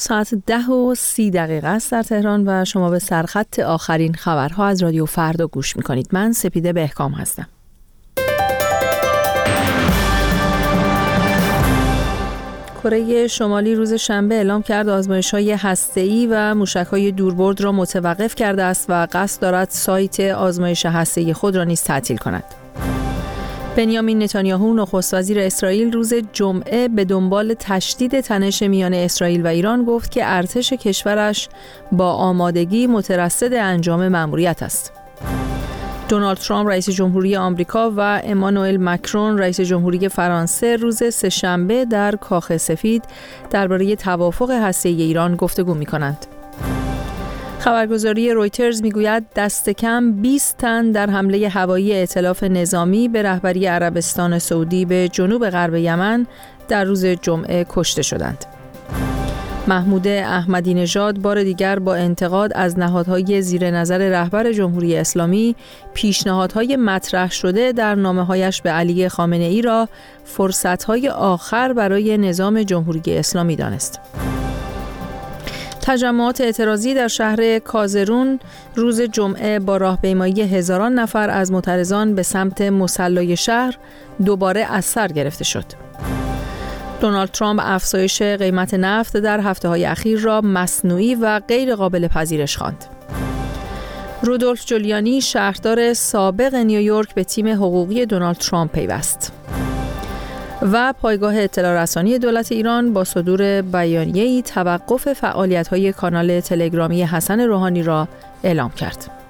ساعت 10:30 است در تهران و شما به سرخط آخرین خبرها از رادیو فردا گوش میکنید. من سپیده بهکام هستم. کره شمالی روز شنبه اعلام کرد آزمایش‌های هسته‌ای و موشک‌های دوربرد را متوقف کرده است و قصد دارد سایت آزمایش هسته‌ای خود را نیز تعطیل کند. بنیامین نتانیاهو نخست وزیر اسرائیل روز جمعه به دنبال تشدید تنش میان اسرائیل و ایران گفت که ارتش کشورش با آمادگی مترصد انجام مأموریت است. دونالد ترامپ رئیس جمهوری آمریکا و امانوئل مکرون رئیس جمهوری فرانسه روز سه‌شنبه در کاخ سفید درباره توافق هسته‌ای ایران گفتگو می‌کنند. خبرگزاری رویترز میگوید دست کم 20 تن در حمله هوایی ائتلاف نظامی به رهبری عربستان سعودی به جنوب غرب یمن در روز جمعه کشته شدند. محمود احمدی نژاد بار دیگر با انتقاد از نهادهای زیر نظر رهبر جمهوری اسلامی پیشنهادهای مطرح شده در نامه‌هایش به علی خامنه‌ای را فرصت‌های آخر برای نظام جمهوری اسلامی دانست. تجمعات اعتراضی در شهر کازرون روز جمعه با راهپیمایی هزاران نفر از معترضان به سمت مصلی شهر دوباره از سر گرفته شد. دونالد ترامپ افزایش قیمت نفت در هفته‌های اخیر را مصنوعی و غیر قابل پذیرش خواند. رودولف جولیانی شهردار سابق نیویورک به تیم حقوقی دونالد ترامپ پیوست. و پایگاه اطلاع رسانی دولت ایران با صدور بیانیه‌ای توقف فعالیت‌های کانال تلگرامی حسن روحانی را اعلام کرد.